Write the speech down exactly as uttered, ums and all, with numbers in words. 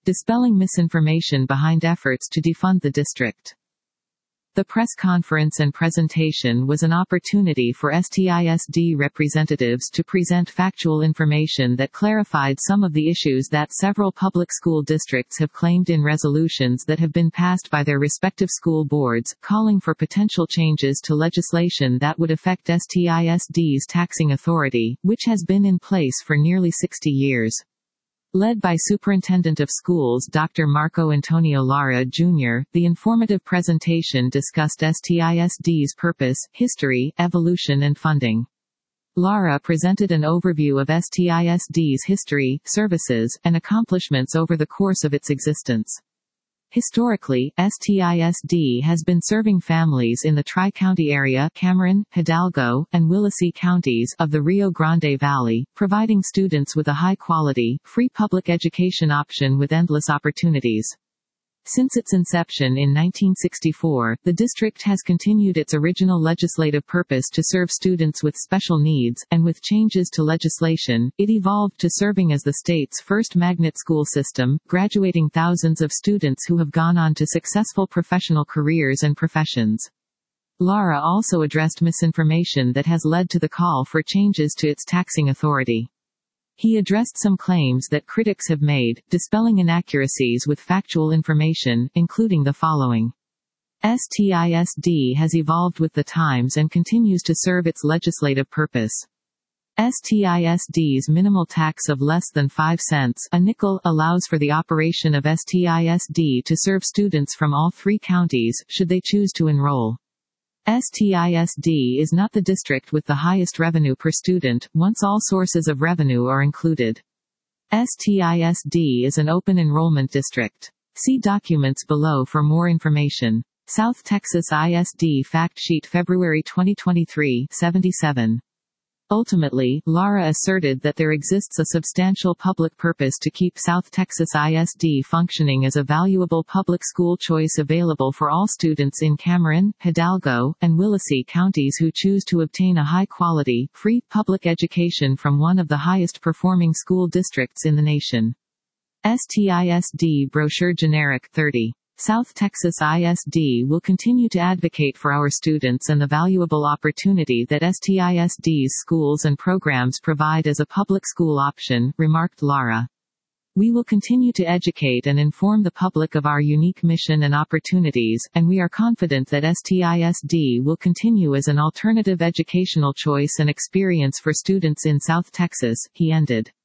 dispelling misinformation behind efforts to defund the district. The press conference and presentation was an opportunity for S T I S D representatives to present factual information that clarified some of the issues that several public school districts have claimed in resolutions that have been passed by their respective school boards, calling for potential changes to legislation that would affect S T I S D's taxing authority, which has been in place for nearly sixty years. Led by Superintendent of Schools Doctor Marco Antonio Lara Junior, the informative presentation discussed S T I S D's purpose, history, evolution and funding. Lara presented an overview of S T I S D's history, services, and accomplishments over the course of its existence. Historically, S T I S D has been serving families in the Tri-County area, Cameron, Hidalgo, and Willacy counties of the Rio Grande Valley, providing students with a high-quality, free public education option with endless opportunities. Since its inception in nineteen sixty-four, the district has continued its original legislative purpose to serve students with special needs, and with changes to legislation, it evolved to serving as the state's first magnet school system, graduating thousands of students who have gone on to successful professional careers and professions. Lara also addressed misinformation that has led to the call for changes to its taxing authority. He addressed some claims that critics have made, dispelling inaccuracies with factual information, including the following. S T I S D has evolved with the times and continues to serve its legislative purpose. S T I S D's minimal tax of less than five cents a nickel allows for the operation of S T I S D to serve students from all three counties, should they choose to enroll. S T I S D is not the district with the highest revenue per student, once all sources of revenue are included. S T I S D is an open enrollment district. See documents below for more information. South Texas I S D Fact Sheet February twenty twenty-three, seventy-seven. Ultimately, Lara asserted that there exists a substantial public purpose to keep South Texas I S D functioning as a valuable public school choice available for all students in Cameron, Hidalgo, and Willacy counties who choose to obtain a high-quality, free, public education from one of the highest-performing school districts in the nation. S T I S D Brochure Generic thirty. South Texas I S D will continue to advocate for our students and the valuable opportunity that S T I S D's schools and programs provide as a public school option, remarked Lara. We will continue to educate and inform the public of our unique mission and opportunities, and we are confident that S T I S D will continue as an alternative educational choice and experience for students in South Texas, he ended.